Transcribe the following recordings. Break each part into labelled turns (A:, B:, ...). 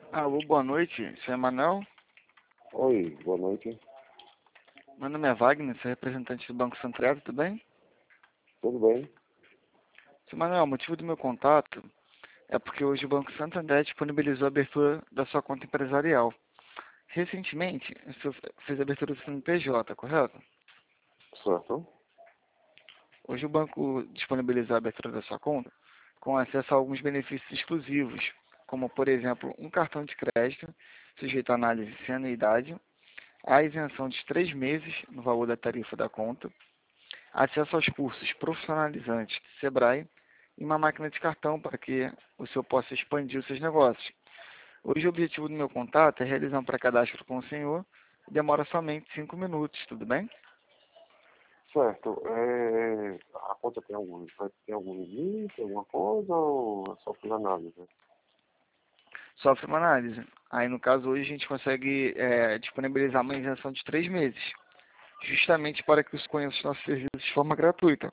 A: Alô, boa noite. Seu Emanuel?
B: Oi, boa noite.
A: Meu nome é Wagner, sou representante do Banco Santander, tudo bem?
B: Tudo bem?
A: Seu Emanuel, o motivo do meu contato é porque hoje o Banco Santander disponibilizou a abertura da sua conta empresarial. Recentemente, o senhor fez a abertura do CNPJ, correto?
B: Certo?
A: Hoje o banco disponibilizou a abertura da sua conta com acesso a alguns benefícios exclusivos, como, por exemplo, um cartão de crédito sujeito à análise sem anuidade, a isenção de 3 meses no valor da tarifa da conta, acesso aos cursos profissionalizantes do Sebrae e uma máquina de cartão para que o senhor possa expandir os seus negócios. Hoje o objetivo do meu contato é realizar um pré-cadastro com o senhor e demora somente 5 minutos, tudo bem?
B: Certo. A conta tem algum limite, alguma coisa ou é só por análise?
A: Sofre uma análise. Aí no caso hoje a gente consegue disponibilizar uma isenção de 3 meses, justamente para que os conheçam os nossos serviços de forma gratuita.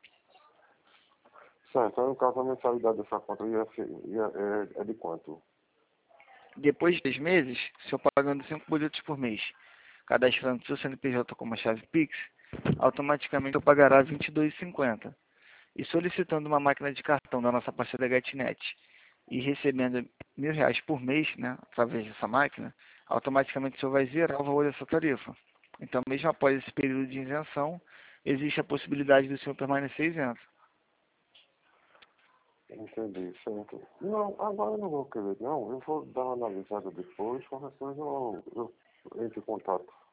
B: Certo. Aí, no caso, a mensalidade dessa conta é de quanto?
A: Depois de 3 meses, o senhor pagando 5 boletos por mês, cadastrando seu CNPJ como a chave Pix, automaticamente eu pagará R$ 22,50. E solicitando uma máquina de cartão da nossa parceira GetNet e recebendo R$ 1.000 por mês, né, através dessa máquina, automaticamente o senhor vai zerar o valor dessa tarifa. Então, mesmo após esse período de isenção, existe a possibilidade do senhor permanecer isento.
B: Entendi, certo. Não, agora eu não vou querer, não. Eu vou dar uma analisada depois, qualquer coisa eu entro em contato.